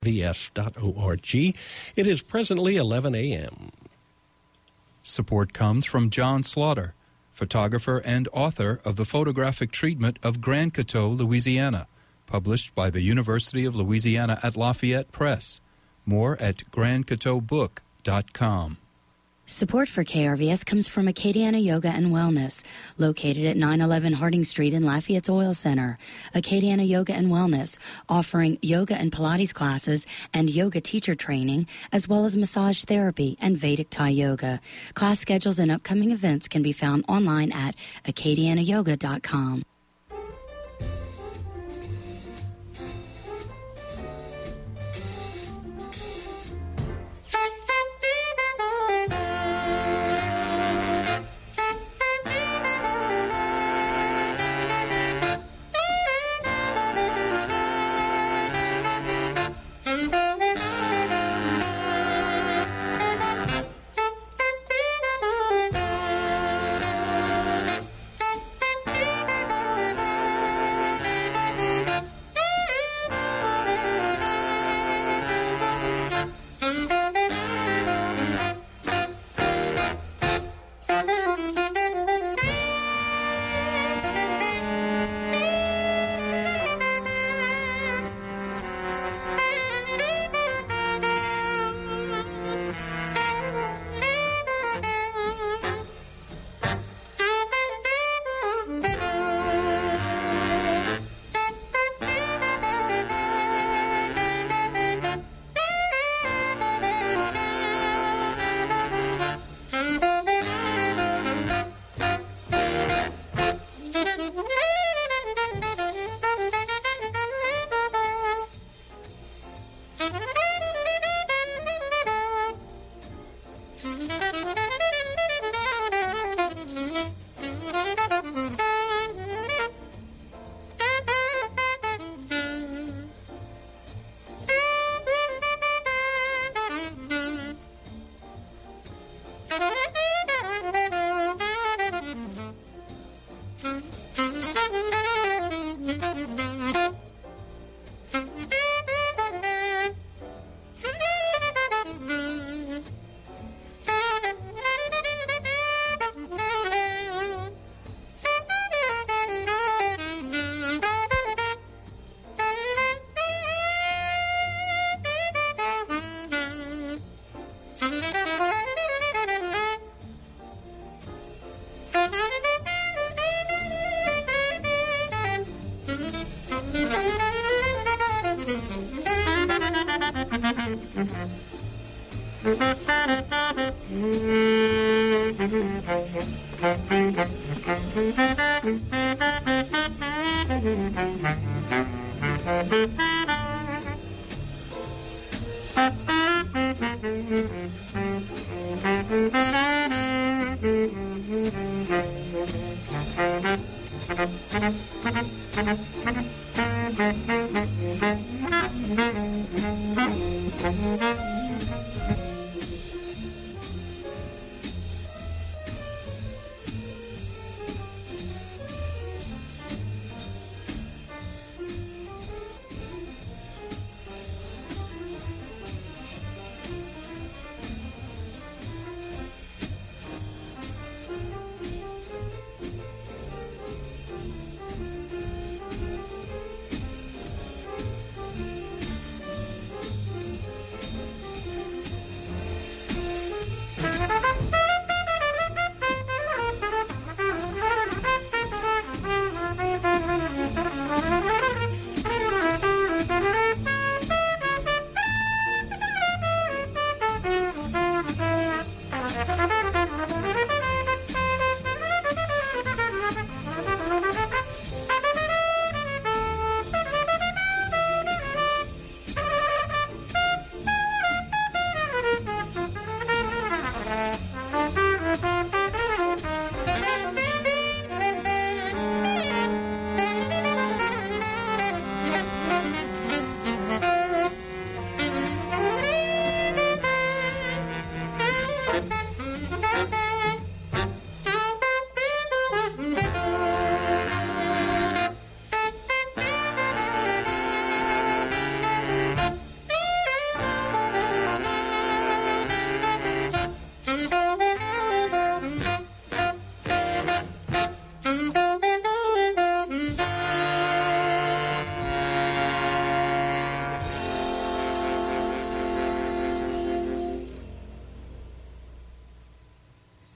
vs.org. It is presently 11 a.m. Support comes from John Slaughter, photographer and author of The Photographic Treatment of Grand Coteau, Louisiana, published by the University of Louisiana at Lafayette Press. More at grandcoteaubook.com. Support for KRVS comes from Acadiana Yoga and Wellness, located at 911 Harding Street in Lafayette's Oil Center. Acadiana Yoga and Wellness, offering yoga and Pilates classes and yoga teacher training, as well as massage therapy and Vedic Thai yoga. Class schedules and upcoming events can be found online at acadianayoga.com.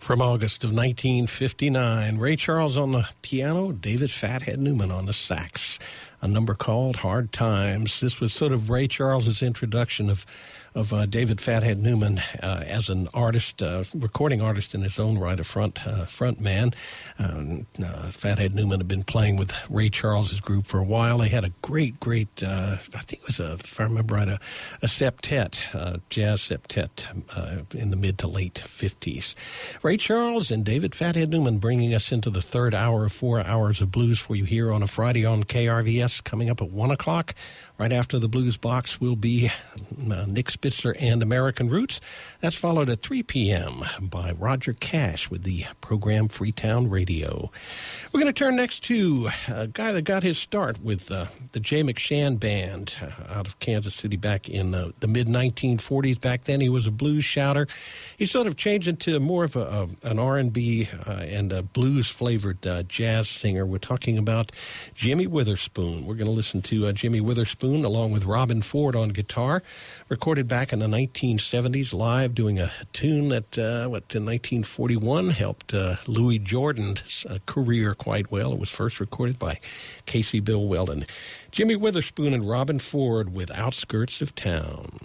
From August of 1959, Ray Charles on the piano, David Fathead Newman on the sax. A number called Hard Times. This was sort of Ray Charles's introduction of David Fathead Newman as an artist, recording artist in his own right, a front man. Fathead Newman had been playing with Ray Charles's group for a while. They had a great, I think it was, if I remember right, a septet, jazz septet in the mid to late 50s. Ray Charles and David Fathead Newman bringing us into the third hour of 4 hours of blues for you here on a Friday on KRVS. Coming up at 1 o'clock, right after the Blues Box, will be Nick Spitzer and American Roots. That's followed at 3 p.m. by Roger Cash with the program Freetown Radio. We're going to turn next to a guy that got his start with the Jay McShann Band out of Kansas City back in the mid-1940s. Back then, he was a blues shouter. He sort of changed into more of an R&B and a blues-flavored jazz singer. We're talking about Jimmy Witherspoon. We're going to listen to Jimmy Witherspoon along with Robin Ford on guitar, recorded back in the 1970s live, doing a tune that, in 1941 helped Louis Jordan's career quite well. It was first recorded by Casey Bill Weldon. Jimmy Witherspoon and Robin Ford with Outskirts of Town.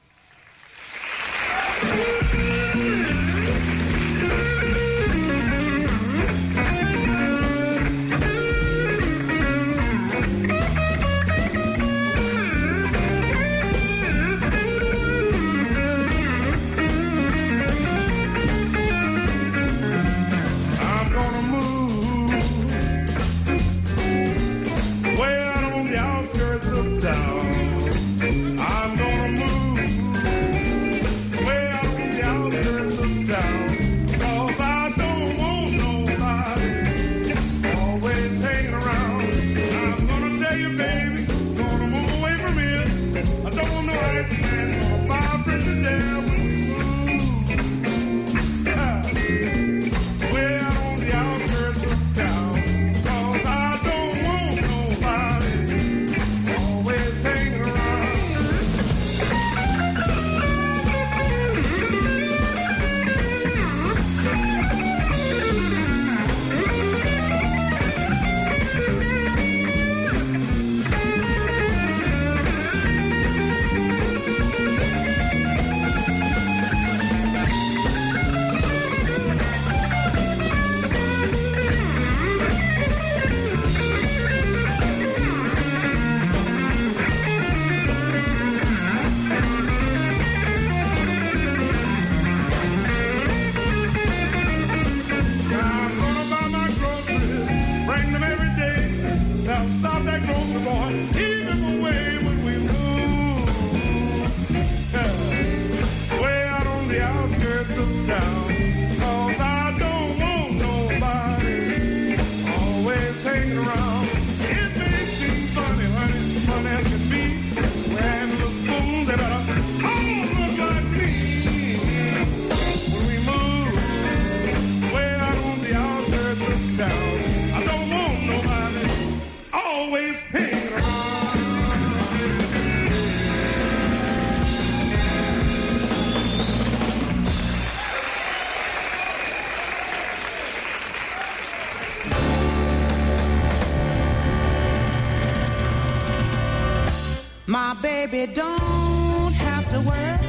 My baby don't have to work.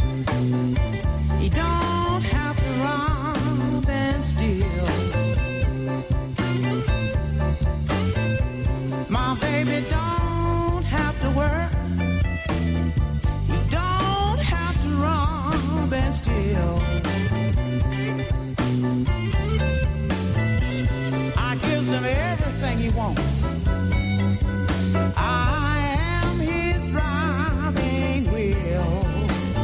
He don't have to rob and steal. My baby don't have to work. He don't have to rob and steal. I gives him everything he wants. I am his driving wheel.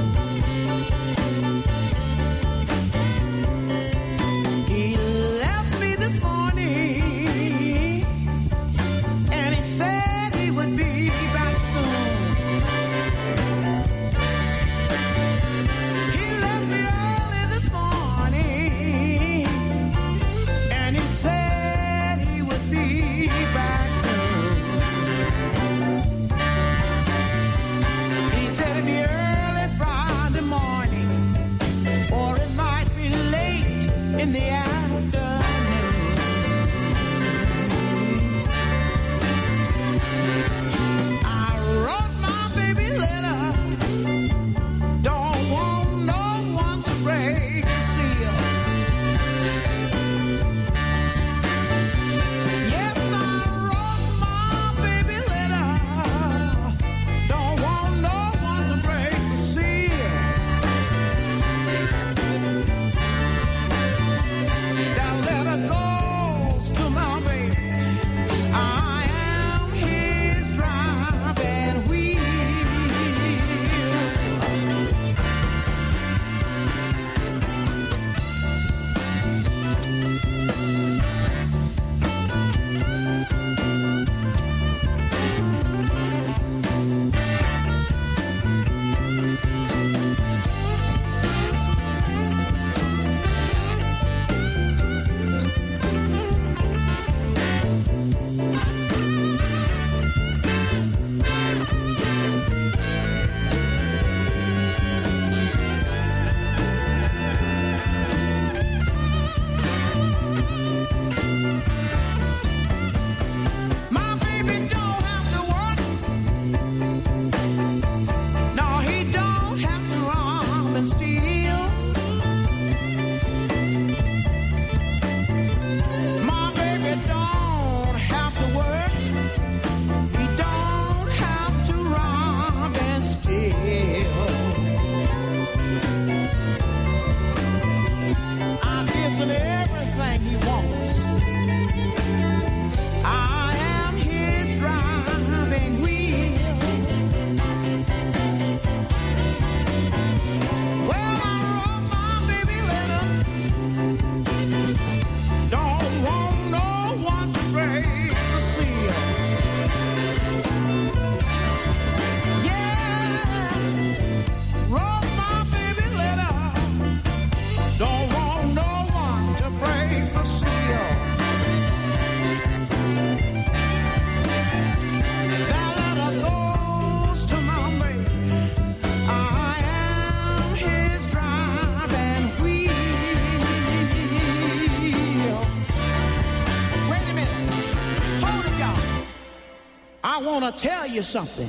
want to tell you something.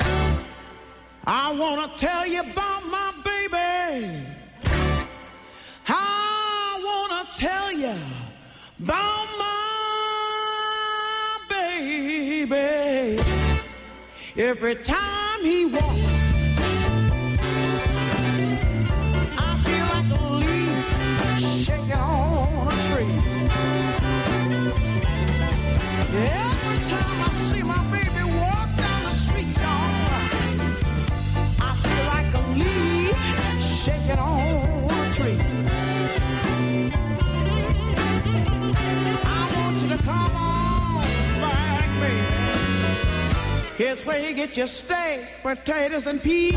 I want to tell you about my baby. I want to tell you about my baby. Every time he walks, I feel like a leaf shaking on a tree. Every time I see my baby walk down the street, y'all, I feel like a leaf shaking on a tree. I want you to come on back, baby. Here's where you get your steak, potatoes, and peas.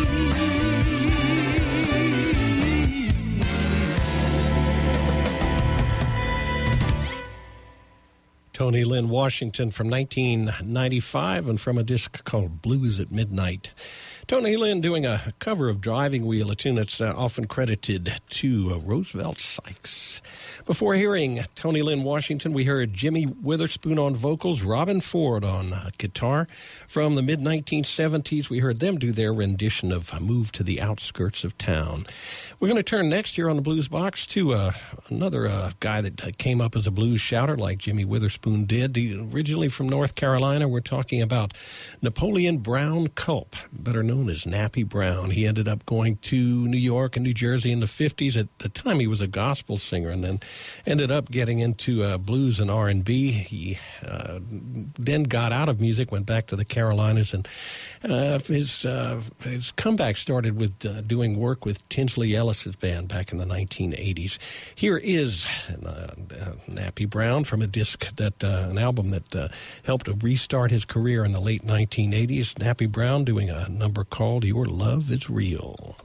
Tony Lynn Washington from 1995 and from a disc called Blues at Midnight. Tony Lynn doing a cover of Driving Wheel, a tune that's often credited to Roosevelt Sykes. Before hearing Tony Lynn Washington, we heard Jimmy Witherspoon on vocals, Robin Ford on guitar. From the mid-1970s, we heard them do their rendition of Move to the Outskirts of Town. We're going to turn next year on the Blues Box to another guy that came up as a blues shouter like Jimmy Witherspoon did. Originally from North Carolina, we're talking about Napoleon Brown Culp, better known as Nappy Brown. He ended up going to New York and New Jersey in the 50s. At the time, he was a gospel singer and then ended up getting into blues and R&B. He then got out of music, went back to the Carolinas, and his comeback started with doing work with Tinsley Ellis's band back in the 1980s. Here is Nappy Brown from a disc that an album that helped to restart his career in the late 1980s. Nappy Brown doing a number called Your Love Is Real.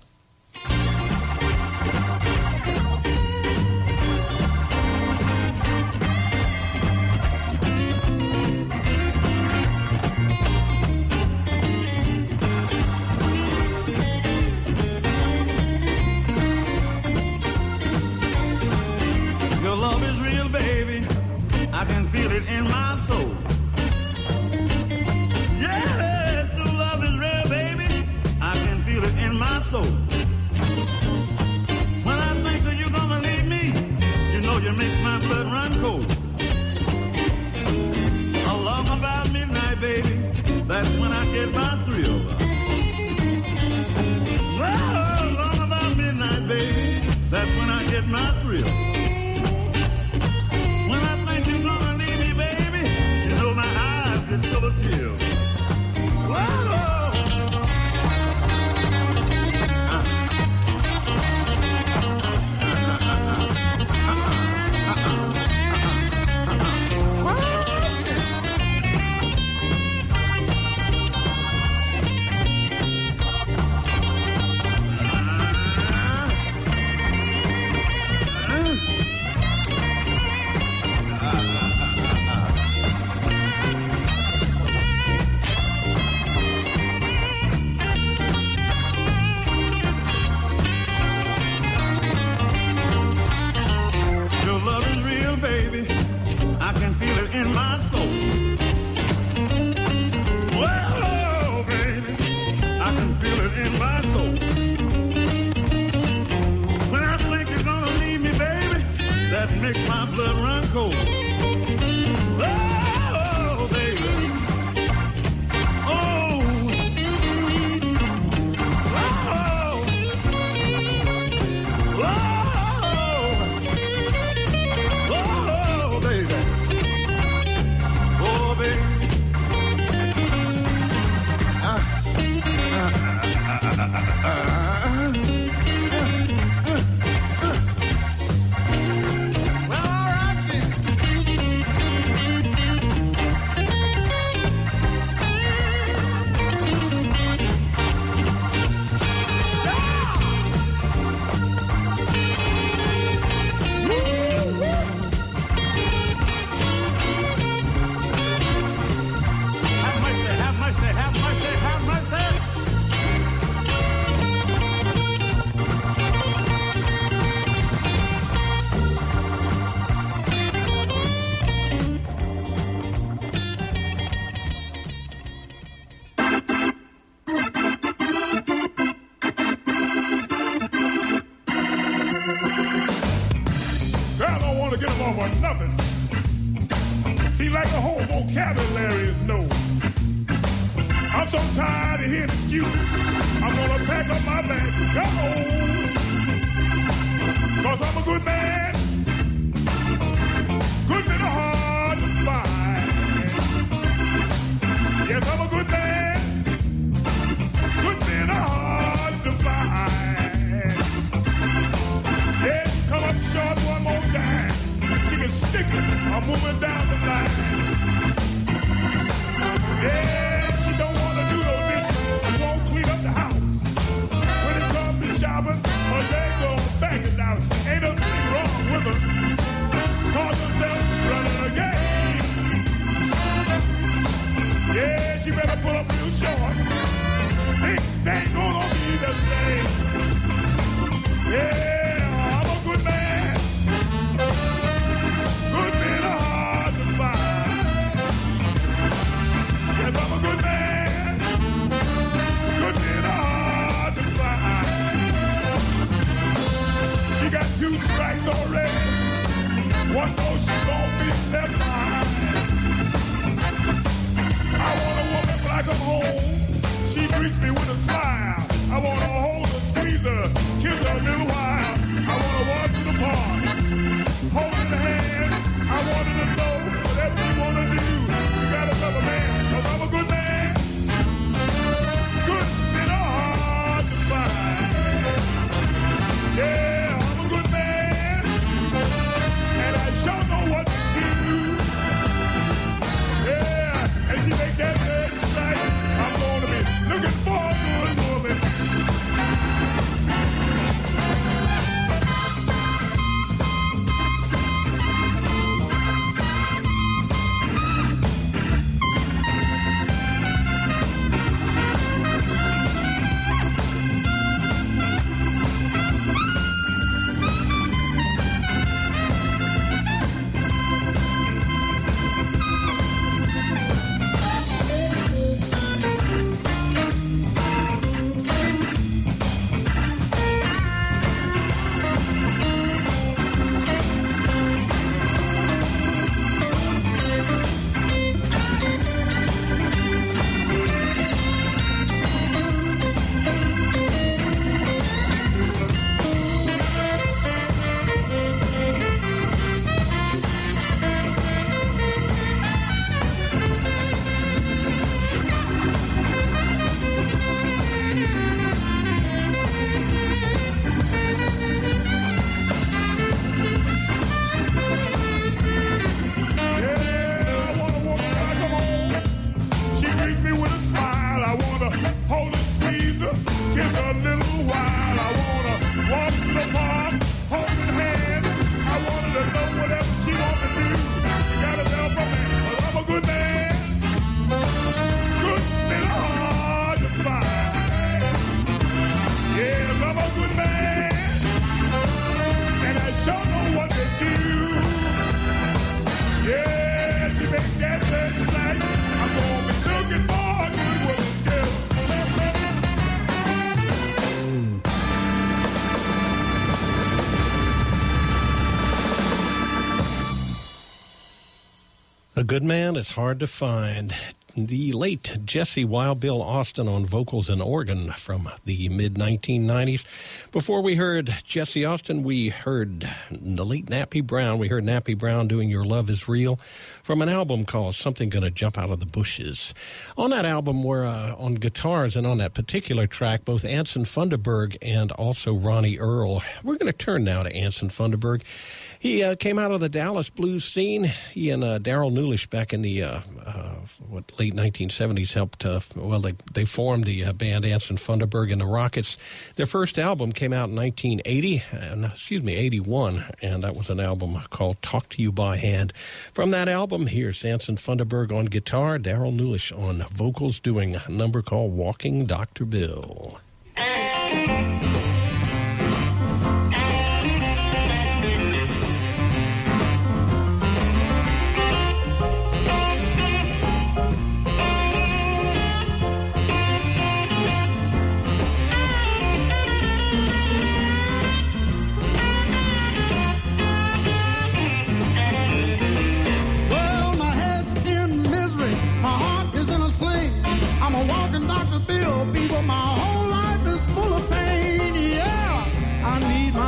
Your love is real, baby. I can feel it in my soul. Yes, your love is real, baby. I can feel it in my soul. When I think that you're gonna leave me, you know you make my blood run cold. Along about midnight, baby, that's when I get my thrill. Well, along about midnight, baby, that's when I get my thrill. When I think you're gonna leave me, baby, you know my eyes get full of tears. Whoa! Makes my blood run cold. Oh, baby. Oh. Oh. Oh. Oh, baby. Oh, baby. Well, all right. nothing. See, like the whole vocabulary is no. I'm so tired of hearing excuses. I'm gonna pack up my bag and go home. 'Cause I'm a good man. Good men are hard to find. Yes, I'm a good man. Good men are hard to find. Yeah, come up short one more time. She can stick it. I'm moving down the line. Yeah, she don't want to do no dishes. Won't clean up the house. When it comes to shopping, her legs are banging out. Ain't a thing wrong with her. Calls herself running a game. Yeah, she better pull up real short. Things ain't gonna be the same. Yeah, I'm a good man. Good men are hard to find. Yes, I'm a good man. Good men are hard to find. She got 2 strikes already. One knows she gon' be left behind. I want a woman when I come home. She greets me with a smile. I want to hold her, squeeze her, kiss her a little while. I want to walk through the park, holding the hand. I want her to know whatever she want to do. She got another man, 'cause I'm a good man. Good men are hard to find. Yeah, I'm a good man. And I sure know what to do. Yeah, and she make that bed strike. I'm gonna be looking for a good woman. A good man is hard to find. The late Jesse Wild Bill Austin on vocals and organ from the mid-1990s. Before we heard Jesse Austin, we heard the late Nappy Brown. We heard Nappy Brown doing Your Love Is Real from an album called Something Gonna Jump Out of the Bushes. On that album were on guitars and on that particular track, both Anson Funderburg and also Ronnie Earl. We're going to turn now to Anson Funderburg. He came out of the Dallas blues scene. He and Daryl Newlish back in the late 1970s helped. They formed the band Anson Funderburg and the Rockets. Their first album came out in 1981, and that was an album called "Talk to You by Hand." From that album, here's Anson Funderburg on guitar, Daryl Newlish on vocals, doing a number called "Walking Dr. Bill."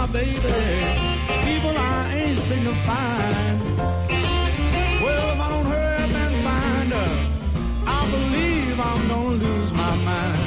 baby. People I ain't signifying. Well, if I don't hurry up and find her, I believe I'm gonna lose my mind.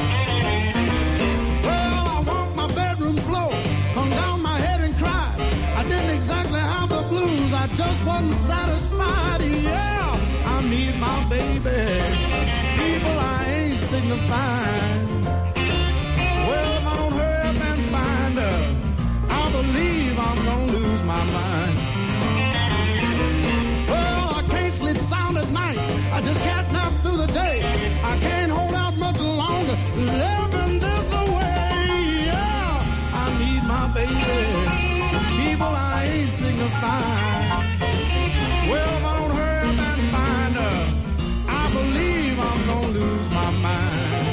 Well, I walked my bedroom floor, hung down my head and cried. I didn't exactly have the blues, I just wasn't satisfied. Yeah, I need my baby. People I ain't signifying. Well, if I don't hurry up and find her, I believe I'm gonna lose my mind. Well, I can't sleep sound at night, I just can't nap through the day. I can't hold out much longer, living this away. Yeah, I need my baby. People I ain't signifying. Well, if I don't hurry up and find her, I believe I'm gonna lose my mind.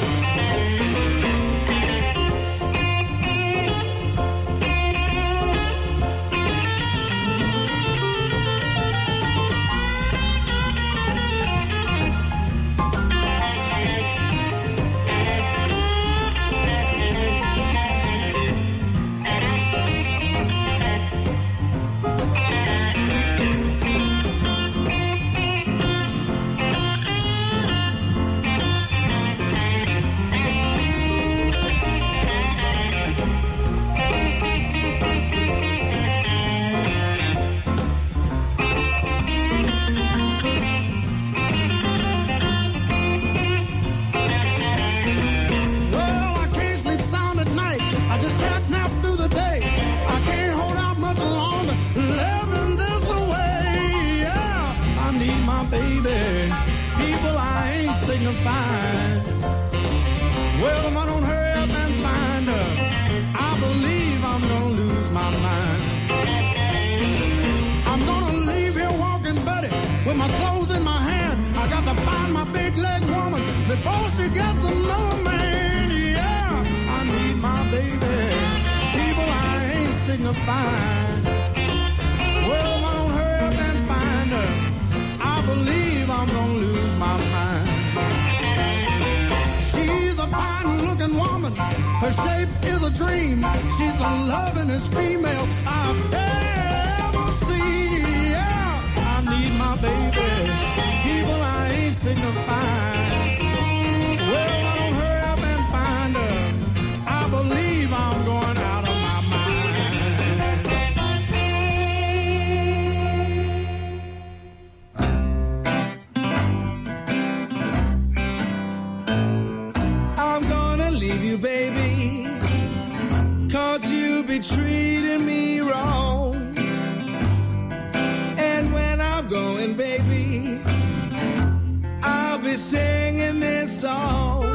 Signifying. Well, if I don't hurry up and find her, I believe I'm gonna lose my mind. I'm gonna leave here walking buddy with my clothes in my hand. I got to find my big leg woman before she gets another man. Yeah, I need my baby. People I ain't signifying. Well, if I don't hurry up and find her, I believe I'm gonna lose my mind. She's a fine-looking woman. Her shape is a dream. She's the lovingest female I've ever seen. Yeah, I need my baby. People I ain't signifying. Well, I don't hurry up and find her, I believe I'm going out of my mind. Leave you, baby, 'cause you be treating me wrong. And when I'm going, baby, I'll be singing this song.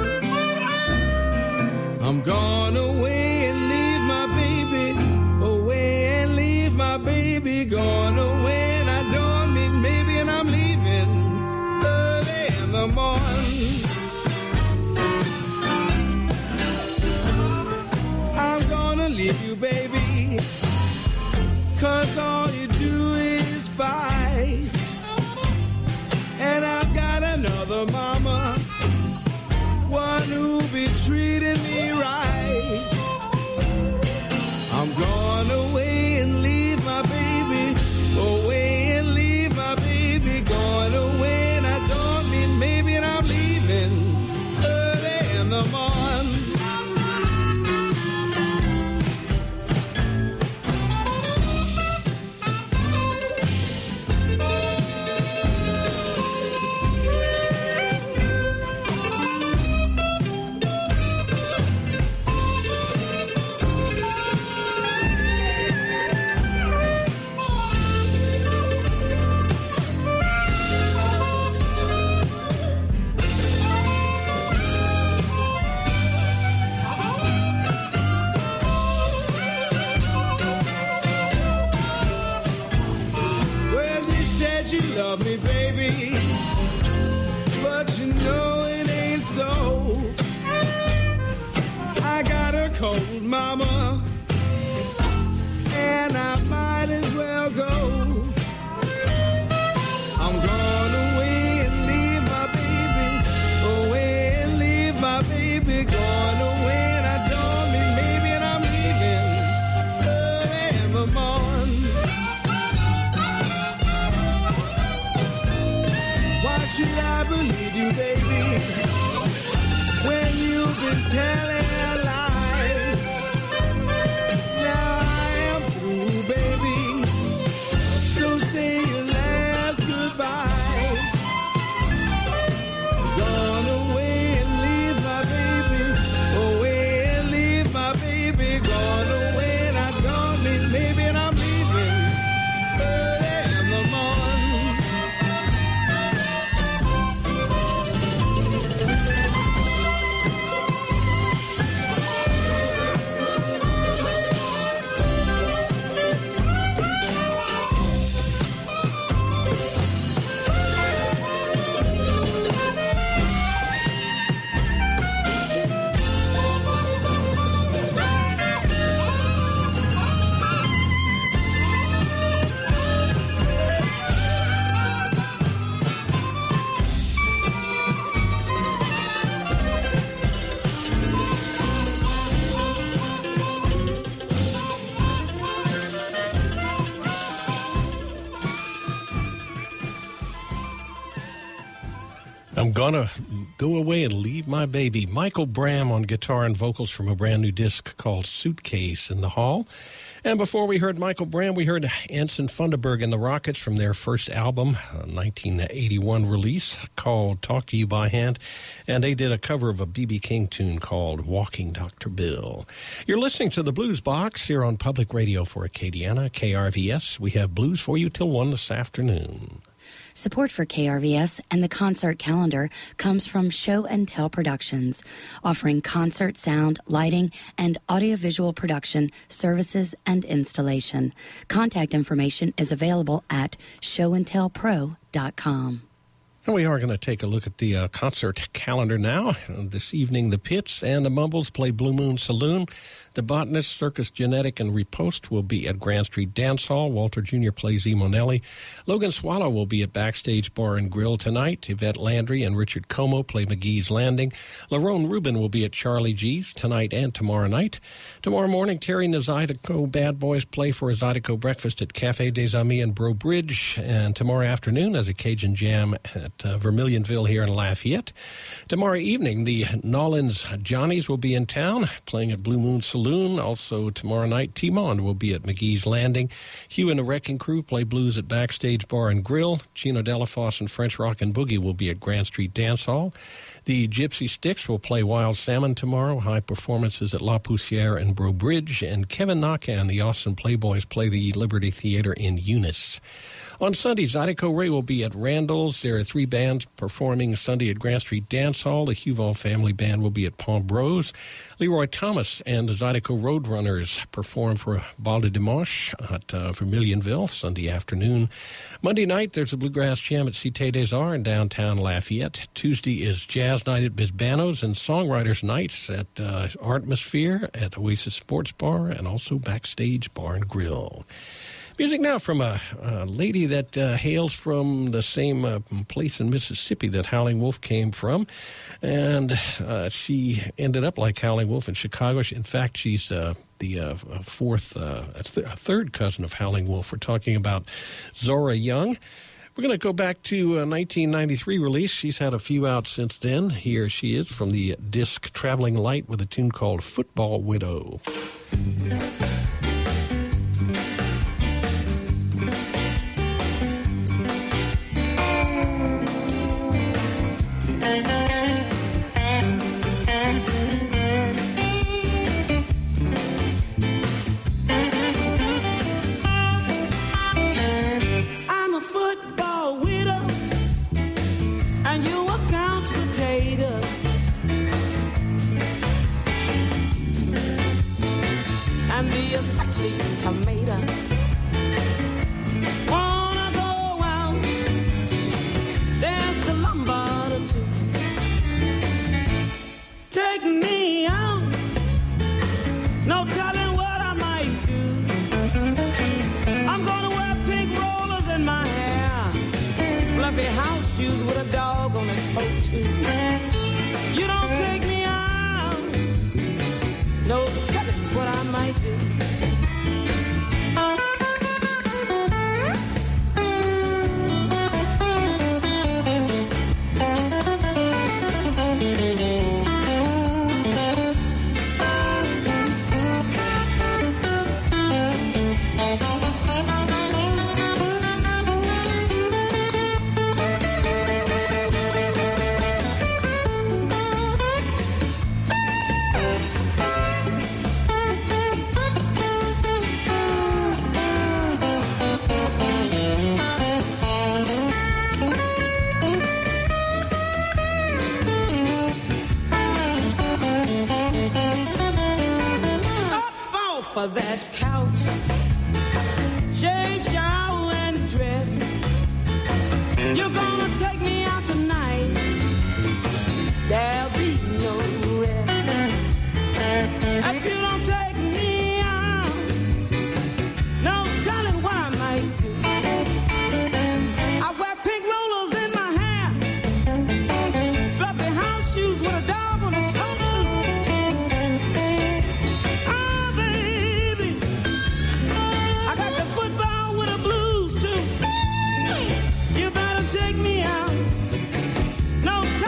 I'm gone away and leave my baby, away and leave my baby, gone away and I don't mean maybe, and I'm leaving early in the morning. Leave you, baby, 'cause all you do is fight. And I've got another mama, one who'll be treating me right. I'm gone away and leave my baby, away and leave my baby, gone away and I don't mean maybe, and I'm leaving early in the morning. Love me, baby, but you know it ain't so. I got a cold mama, and I might as well go. I'm gone away and leave my baby, away and leave my baby, gone away and I don't mean maybe, and I'm leaving I'm gonna go away and leave my baby. Michael Bram on guitar and vocals from a brand new disc called Suitcase in the Hall. And before we heard Michael Bram, we heard Anson Funderburg and the Rockets from their first album, a 1981 release called Talk to You by Hand. And they did a cover of a B.B. King tune called Walking Dr. Bill. You're listening to the Blues Box here on Public Radio for Acadiana, KRVS. We have blues for you till 1 this afternoon. Support for KRVS and the concert calendar comes from Show and Tell Productions, offering concert sound, lighting, and audiovisual production services and installation. Contact information is available at showandtellpro.com. And we are going to take a look at the concert calendar now. This evening, the Pits and the Mumbles play Blue Moon Saloon. The Botanist, Circus Genetic, and Riposte will be at Grand Street Dance Hall. Walter Jr. plays E. Monelli. Logan Swallow will be at Backstage Bar and Grill tonight. Yvette Landry and Richard Como play McGee's Landing. Lerone Rubin will be at Charlie G's tonight and tomorrow night. Tomorrow morning, Terry and the Zydeco Bad Boys play for a Zydeco breakfast at Café des Amis in Breaux Bridge. And tomorrow afternoon, as a Cajun Jam at Vermilionville here in Lafayette. Tomorrow evening, the Nolans Johnnies will be in town playing at Blue Moon Saloon. Also tomorrow night, T-Mond will be at McGee's Landing. Hugh and the Wrecking Crew play blues at Backstage Bar and Grill. Chino Delafosse and French Rock and Boogie will be at Grand Street Dance Hall. The Gypsy Sticks will play Wild Salmon tomorrow. High performances at La Poussière and Breaux Bridge. And Kevin Naka and the Austin Playboys play the Liberty Theater in Eunice. On Sunday, Zydeco Ray will be at Randall's. There are 3 bands performing Sunday at Grand Street Dance Hall. The Huval Family Band will be at Palm Bros. Leroy Thomas and the Zydeco Roadrunners perform for Bal de Dimanche at Vermilionville Sunday afternoon. Monday night, there's a Bluegrass Jam at Cité des Arts in downtown Lafayette. Tuesday is Jazz Night at Bisbano's and Songwriters Nights at Artmosphere at Oasis Sports Bar and also Backstage Bar and Grill. Music now from a lady that hails from the same place in Mississippi that Howling Wolf came from. And she ended up like Howling Wolf in Chicago. In fact, she's the third cousin of Howling Wolf. We're talking about Zora Young. We're going to go back to a 1993 release. She's had a few out since then. Here she is from the disc Traveling Light with a tune called Football Widow. Shoes with a dog on a toe too. You don't take me out, no telling what I might do. For that couch, shave, shower, and dress. You're gonna take me out tonight. There'll be no rest. If you don't take me out, no telling what I might do. I wear pink rollers in my hair, fluffy house shoes with a dog on a toe. Take me out. No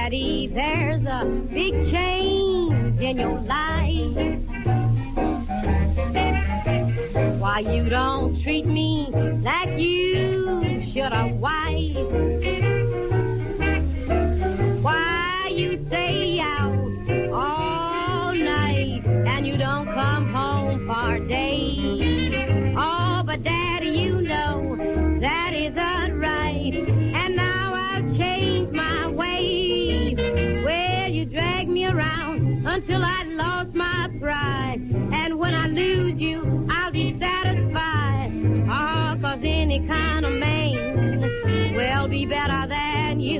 Daddy, there's a big change in your life. Why you don't treat me like you should a wife? Why you stay out all night and you don't come home for days? Oh, but Daddy, you know that isn't right. And now I've changed my ways. Well, you drag me around until I lost my pride. And when I lose you, I'll be satisfied. Oh, 'cause any kind of man will be better than you.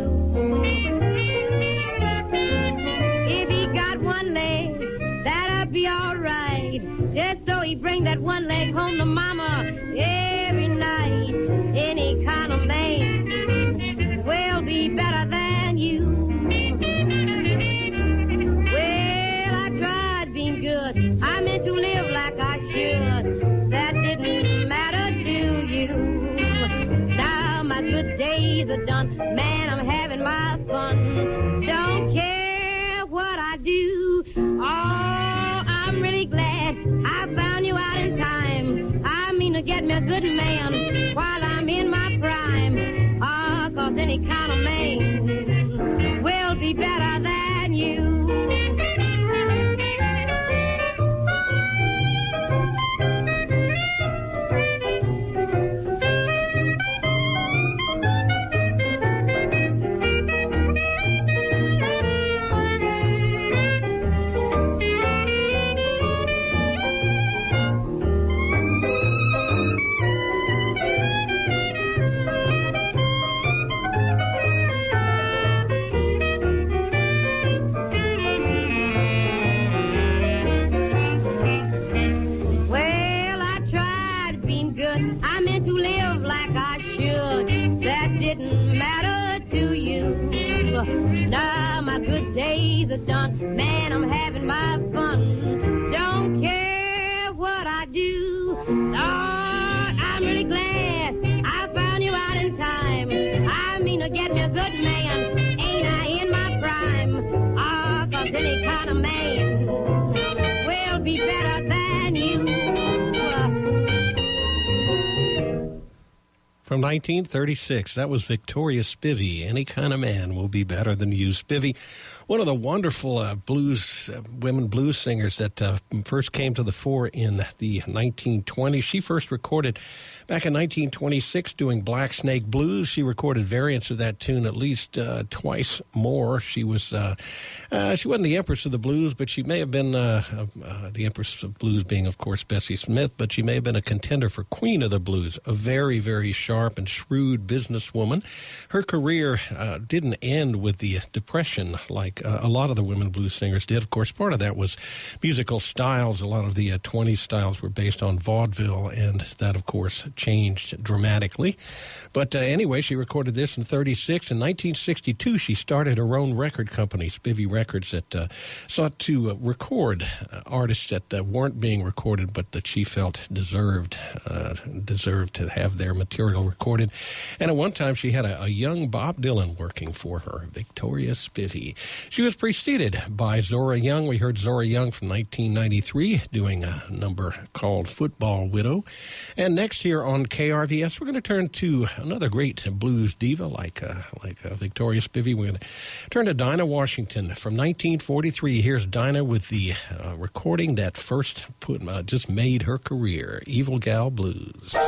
If he got one leg, that'll be all right. Just so he bring that one leg home to Mama every night. Any kind of man will be better than you. Well, I tried being good. I meant to live like I should. That didn't matter to you. Now my good days are done. Man, I'm having my fun. Don't care what I do. Oh, I'm really glad I found you out in time. I mean to get me a good man while I'm in my prime. Oh, 'cause any kind of man will be better than you. I meant to live like I should. That didn't matter to you. Now my good days are done. Man, I'm having my fun. Don't care what I do. Lord, I'm really glad I found you out in time. I mean to get me a good man. Ain't I in my prime? Ah, 'cause any kind of man will be better than you. From 1936, that was Victoria Spivey. Any kind of man will be better than you. Spivey, one of the wonderful women blues singers that first came to the fore in the 1920s. She first recorded back in 1926 doing Black Snake Blues. She recorded variants of that tune at least twice more. She wasn't the Empress of the Blues, but she may have been the Empress of Blues being, of course, Bessie Smith, but she may have been a contender for Queen of the Blues, a very, very sharp and shrewd businesswoman. Her career didn't end with the Depression like a lot of the women blues singers did. Of course, part of that was musical styles. A lot of the 20s styles were based on vaudeville, and that, of course, changed dramatically. But anyway, she recorded this in 36. In 1962, she started her own record company, Spivey Records, that sought to record artists that weren't being recorded, but that she felt deserved to have their material recorded. And at one time, she had a young Bob Dylan working for her, Victoria Spivey. She was preceded by Zora Young. We heard Zora Young from 1993 doing a number called Football Widow. And next here on KRVS, we're going to turn to another great blues diva like Victoria Spivey. We're going to turn to Dinah Washington from 1943. Here's Dinah with the recording that first just made her career, Evil Gal Blues.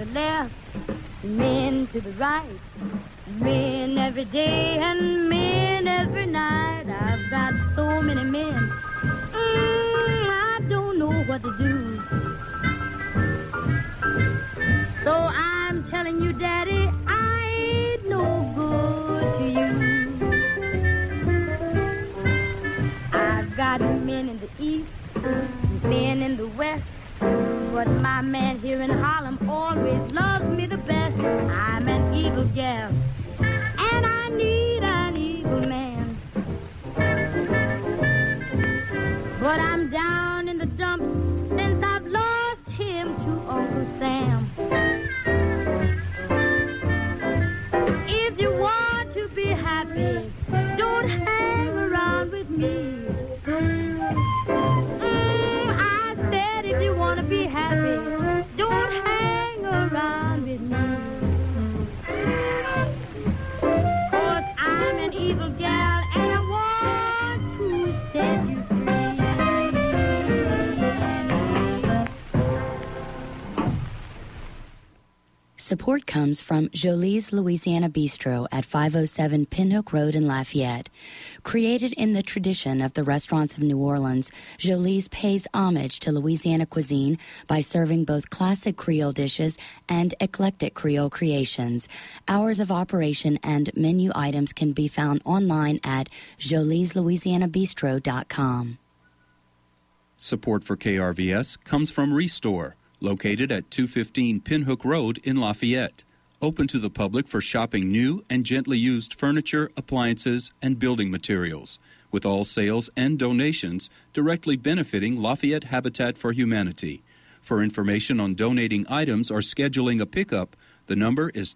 left, men to the right, men every day and men every night. I've got so many men, I don't know what to do. So I'm telling you, Daddy, I ain't no good to you. I've got men in the east, men in the west, but my man here in Harlem always loves me the best. I'm an eagle gal, and I need an eagle man. But I'm down in the dumps since I've lost him to Uncle Sam. If you want to be happy, don't hang around with me. I said if you want to be happy, don't hang around with me. 'Cause I'm an evil gal and I want to set you free. Support comes from Jolie's Louisiana Bistro at 507 Pinhook Road in Lafayette. Created in the tradition of the restaurants of New Orleans, Jolie's pays homage to Louisiana cuisine by serving both classic Creole dishes and eclectic Creole creations. Hours of operation and menu items can be found online at jolieslouisianabistro.com. Support for KRVS comes from Restore, located at 215 Pinhook Road in Lafayette. Open to the public for shopping new and gently used furniture, appliances, and building materials, with all sales and donations directly benefiting Lafayette Habitat for Humanity. For information on donating items or scheduling a pickup, the number is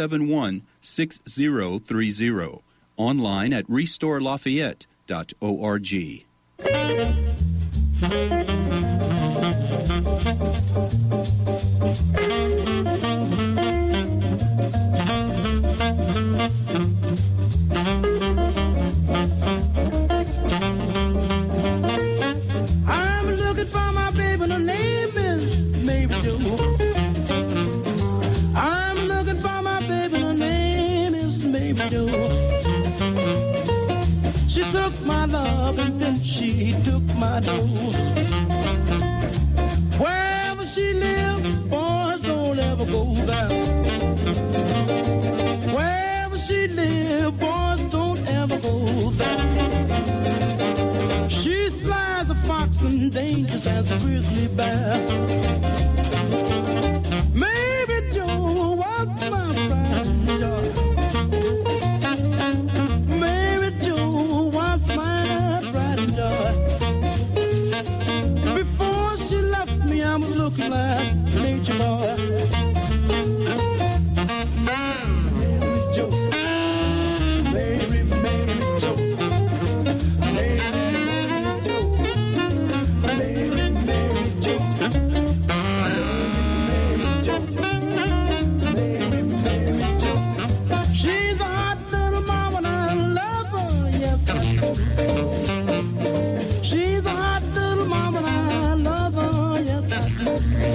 371-6030. Online at restorelafayette.org. I'm looking for my baby, her name is Mabel Joe. I'm looking for my baby, her name is Mabel Joe. She took my love and then she took my dough. Wherever she lives, boys don't ever go there. Wherever she lives, boys don't ever go there. She slides a fox and dangerous as a grizzly bear. Maybe Joe was my pride and joy. Maybe Joe was my pride and joy. Before she left me, I was looking like nature boy. Mary Joe, Mary, Mary Joe, Mary, Mary Joe, Mary, Mary Joe, Mary Joe, Mary, Mary Joe. She's a hot little mama and I love her, yes I do. She's a hot little mama and I love her, yes I do.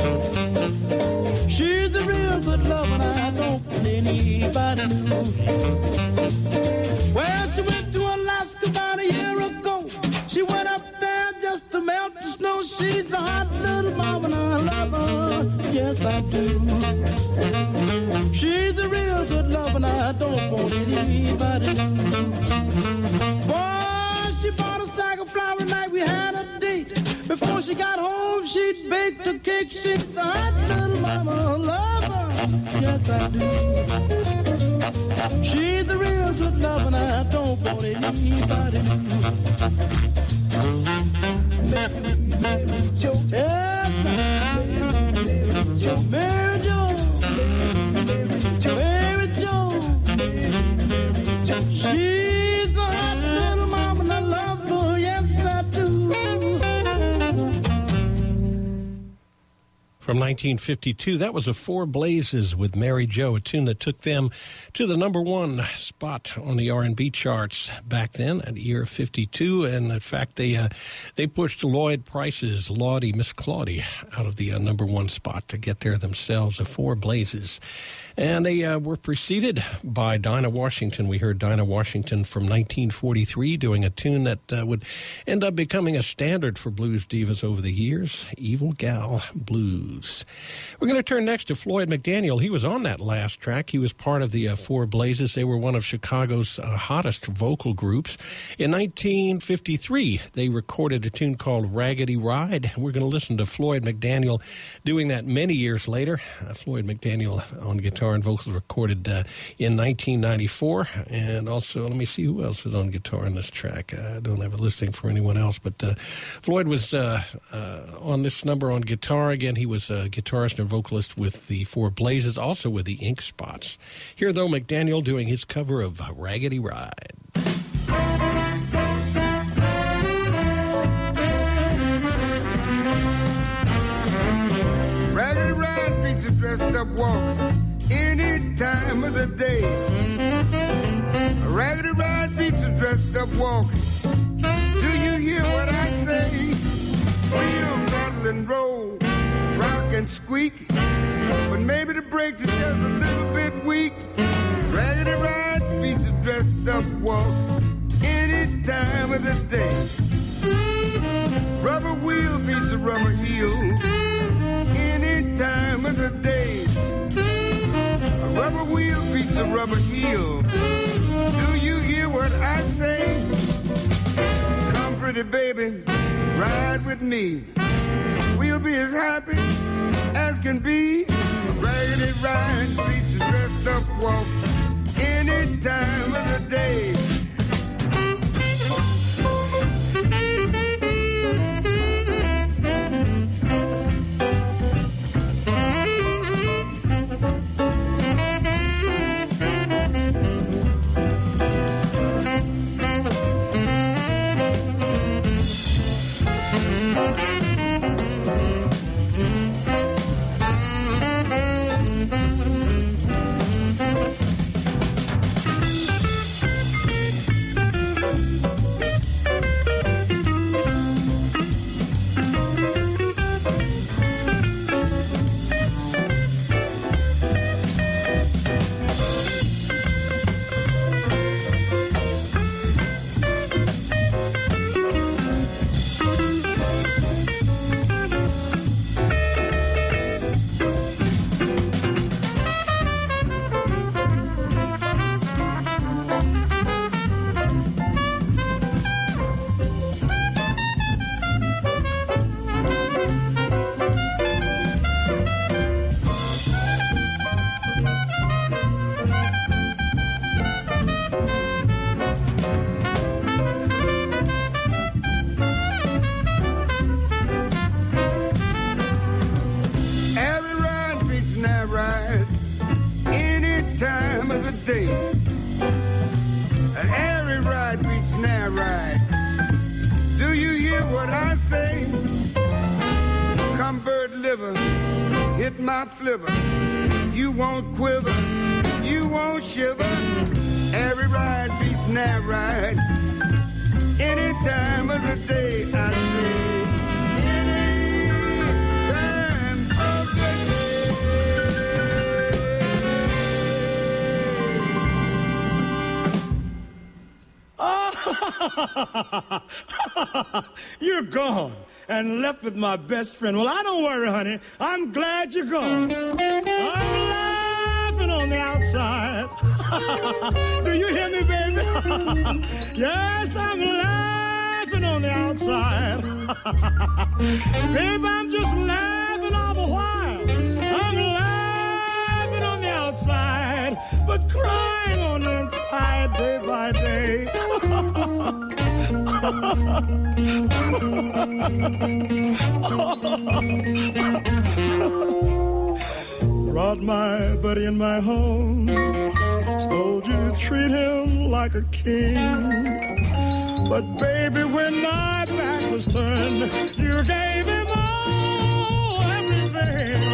She's a real good love and I don't want anybody know. Well, she went to Alaska about a year ago. She went up there just to melt the snow. She's a hot little mama and I love her, yes I do. She's a real good love and I don't want anybody to know. Boy, she bought a sack of flour night, we had a date. Before she got home, she'd baked a cake. She's a hot little mama, I love her, yes I do. She's the real good love and I don't want anybody to know. Mary, Mary Joe, yeah, Mary Joe, Mary Joe, Mary Joe, Mary Joe, Mary Joe. She's a hot little mama and I love her, yes I do. from 1952. That was a Four Blazes with Mary Jo, a tune that took them to the number one spot on the R&B charts back then at year 52. And in fact, they pushed Lloyd Price's Lawdy, Miss Claudie out of the number one spot to get there themselves, the Four Blazes. And they were preceded by Dinah Washington. We heard Dinah Washington from 1943 doing a tune that would end up becoming a standard for blues divas over the years, Evil Gal Blues. We're going to turn next to Floyd McDaniel. He was on that last track. He was part of the Four Blazes. They were one of Chicago's hottest vocal groups. In 1953, they recorded a tune called Raggedy Ride. We're going to listen to Floyd McDaniel doing that many years later. Floyd McDaniel on guitar and vocals recorded in 1994. And also, let me see who else is on guitar on this track. I don't have a listing for anyone else, but Floyd was on this number on guitar. Again, he was a guitarist and vocalist with the Four Blazes, also with the Ink Spots. Here, though, McDaniel doing his cover of Raggedy Ride. Raggedy Ride beats a dressed up walk any time of the day. Raggedy Ride beats a dressed up walk. Do you hear what I say? Wheel, rattle and roll, rock and squeak, but maybe the brakes are just a little bit weak. Raggedy Ride beats a dressed up walk any time of the day. Rubber wheel beats a rubber heel any time of the day. A rubber wheel beats a rubber heel. Do you hear what I say? Come, pretty baby, ride with me. We'll be as happy as can be. A raggedy ride beats a dressed up walk any time of the day. You won't quiver, you won't shiver. Every ride beats that ride. Any time of the day, I say. Any time of the day. You're gone and left with my best friend. Well, I don't worry, honey. I'm glad you're gone. I'm laughing on the outside. Do you hear me, baby? Yes, I'm laughing on the outside. Baby, I'm just laughing all the while. I'm laughing on the outside, but crying on the inside day by day. Brought my buddy in my home, told you to treat him like a king. But baby, when my back was turned, you gave him all, everything.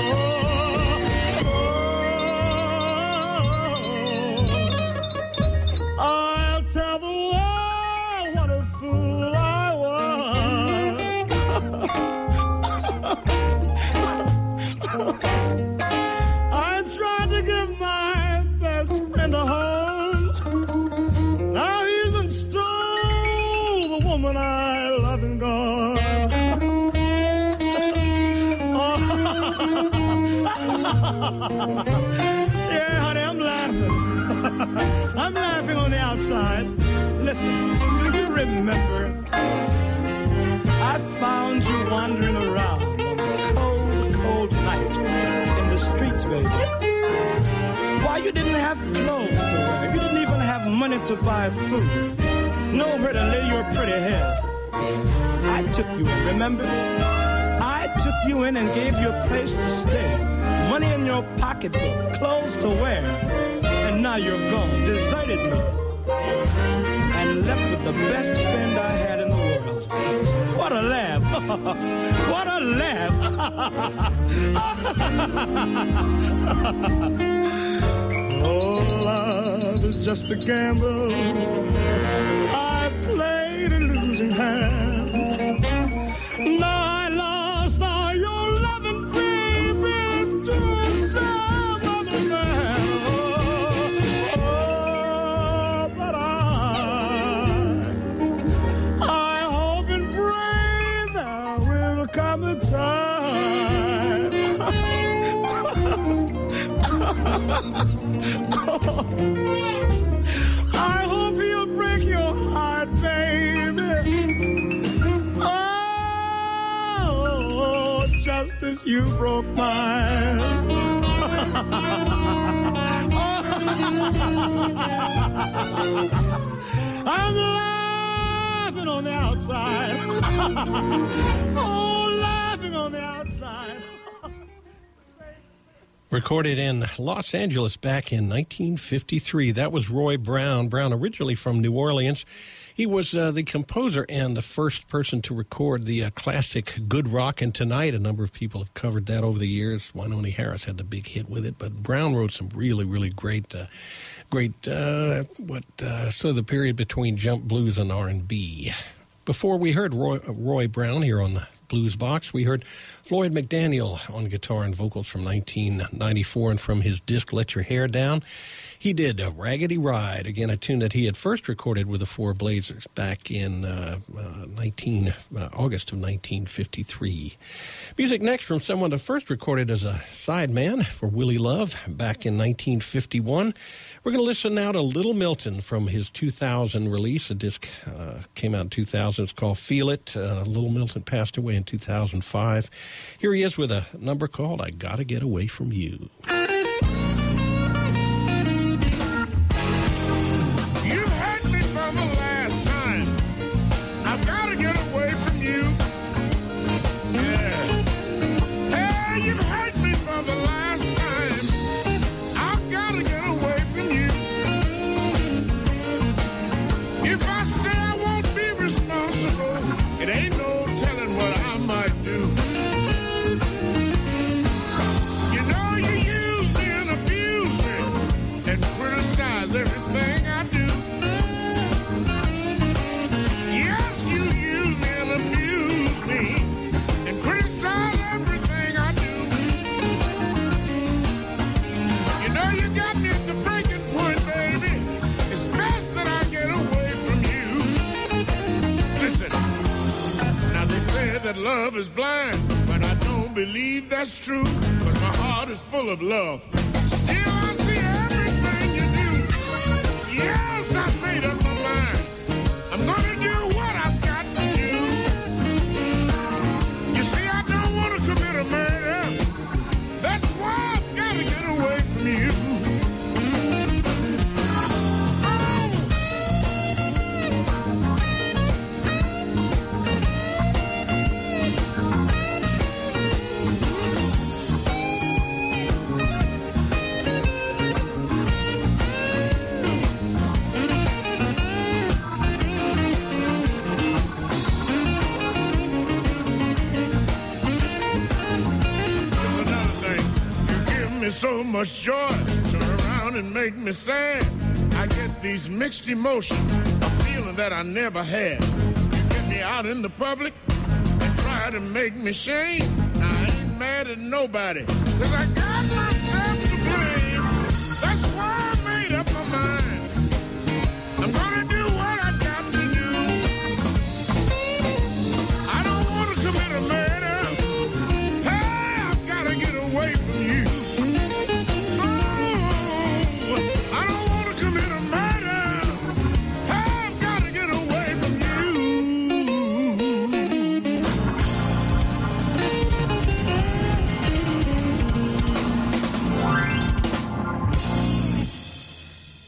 Yeah, honey, I'm laughing. I'm laughing on the outside. Listen, do you remember? I found you wandering around on a cold, cold night in the streets, baby. Why, you didn't have clothes to wear. You didn't even have money to buy food. Nowhere to lay your pretty head. I took you in, remember? I took you in and gave you a place to stay. Money in your pocketbook, clothes to wear. And now you're gone, deserted me. And left with the best friend I had in the world. What a laugh. What a laugh. Oh, love is just a gamble. I played a losing hand. Now I lost all your loving, baby, to some other man. Oh, but I hope and pray there will come a time. I hope he'll break your heart, baby. Oh, just as you broke mine. I'm laughing on the outside. Oh, laughing on the outside. Recorded in Los Angeles back in 1953. That was Roy Brown. Brown, originally from New Orleans. He was the composer and the first person to record the classic Good Rockin' Tonight. A number of people have covered that over the years. Wynonie Harris had the big hit with it, but Brown wrote some really, really great, sort of the period between jump blues and R&B. Before we heard Roy Brown here on the Blues Box, we heard Floyd McDaniel on guitar and vocals from 1994, and from his disc Let Your Hair Down, he did Raggedy Ride, again a tune that he had first recorded with the Four Blazers back in August of 1953. Music next from someone that first recorded as a sideman for Willie Love back in 1951. We're going to listen now to Little Milton from his 2000 release. The disc came out in 2000. It's called Feel It. Little Milton passed away in 2005. Here he is with a number called I Gotta Get Away From You. You hurt me from the last time. I've got to get away from you. Yeah. Hey, you've hurt me from the last time. I've got to get away from you. If I say I won't be responsible, it ain't no telling what I might do. You know you use me and abuse me and criticize everything I do. Yes, you use me and abuse me and criticize everything I do. You know you got me at the breaking point, baby. It's best that I get away from you. Listen, now they say that love is blind, but I don't believe that's true, 'cause my heart is full of love. Still I see everything you do. Yes, I've made up my mind. I'm gonna do what I've got to do. You see, I don't want to commit a murder. That's why I've got to get away from you. There's another thing. You give me so much joy, turn around and make me sad. I get these mixed emotions, a feeling that I never had. You get me out in the public and try to make me shame. Now I ain't mad at nobody, 'cause I got myself to blame. That's why I made up my mind. I'm gonna do what I got to do. I don't want to commit a murder. Hey, I've got to get away from you.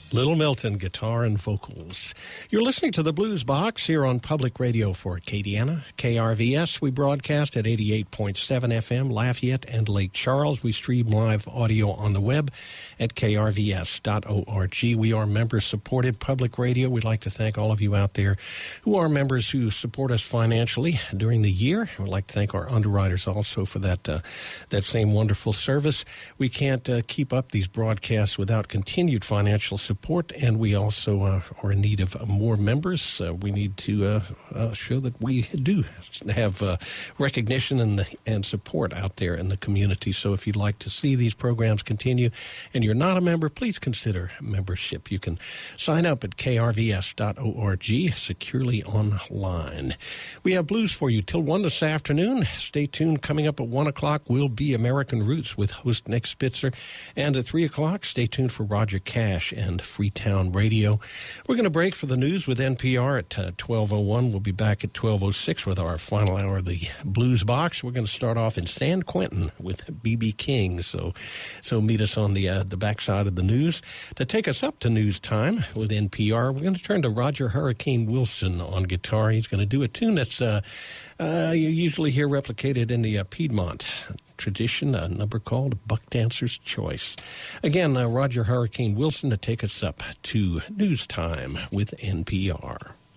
Little Milton, guitar and vocals. You're listening to the Blues Box here on Public Radio for Acadiana, KRVS. We broadcast at 88.7 FM, Lafayette and Lake Charles. We stream live audio on the web at krvs.org. We are member-supported public radio. We'd like to thank all of you out there who are members who support us financially during the year. We'd like to thank our underwriters also for that same wonderful service. We can't keep up these broadcasts without continued financial support, and we also are in need of more members. We need to show that we do have recognition and support out there in the community. So if you'd like to see these programs continue and you're not a member, please consider membership. You can sign up at krvs.org, securely online. We have blues for you till 1 this afternoon. Stay tuned. Coming up at 1 o'clock will be American Roots with host Nick Spitzer. And at 3 o'clock, stay tuned for Roger Cash and Freetown Radio. We're going to break for the news with NPR at 12:01. We'll be back at 12:06 with our final hour of the Blues Box. We're going to start off in San Quentin with B.B. King. So meet us on the backside of the news. To take us up to news time with NPR, we're going to turn to Roger Hurricane Wilson on guitar. He's going to do a tune that's you usually hear replicated in the Piedmont tradition, a number called Buck Dancer's Choice. Again, Roger Hurricane Wilson to take us up to news time with NPR.